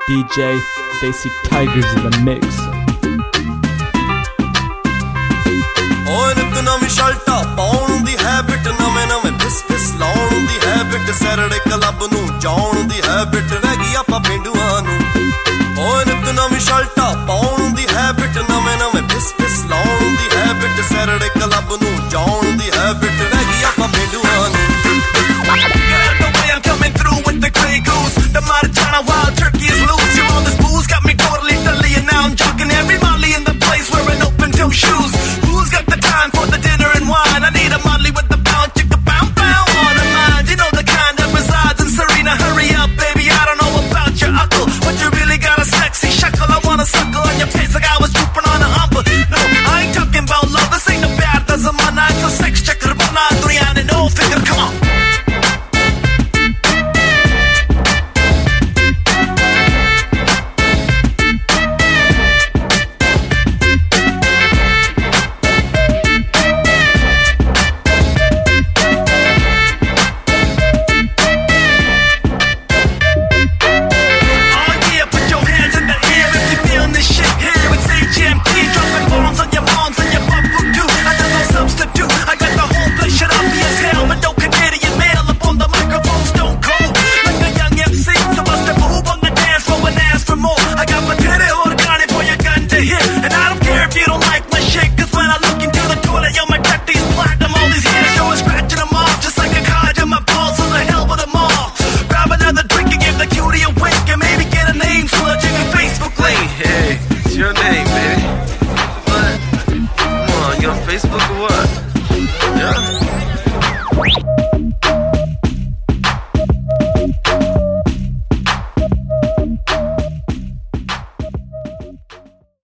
DJ Desi Tigers in the mix. ਓਏ ਨਿਤ ਨਵੀਂ ਸ਼ਰਟਾਂ ਪਾਉਣ ਦੀ ਹੈਬਿਟ, ਨਵੇਂ ਨਵੇਂ ਫਿਸ ਫਿਸ ਲਾਉਣ ਦੀ ਹੈਬਿਟ, ਸੈਰੜੇ ਕਲੱਬ ਨੂੰ ਜਾਣ ਦੀ ਹੈਬਿਟ ਰਹਿ ਗਈ ਆਪਾਂ ਪੇਂਡੂਆਂ ਨੂੰ। ਓਏ ਨਿਤ ਨਵੀਂ ਸ਼ਰਟਾਂ ਪਾਉਣ ਦੀ ਹੈਬਿਟ, ਨਵੇਂ ਨਵੇਂ ਫਿਸ ਫਿਸ ਲਾਉਣ ਦੀ ਹੈਬਿਟ, ਸੈਰੜੇ ਕਲੱਬ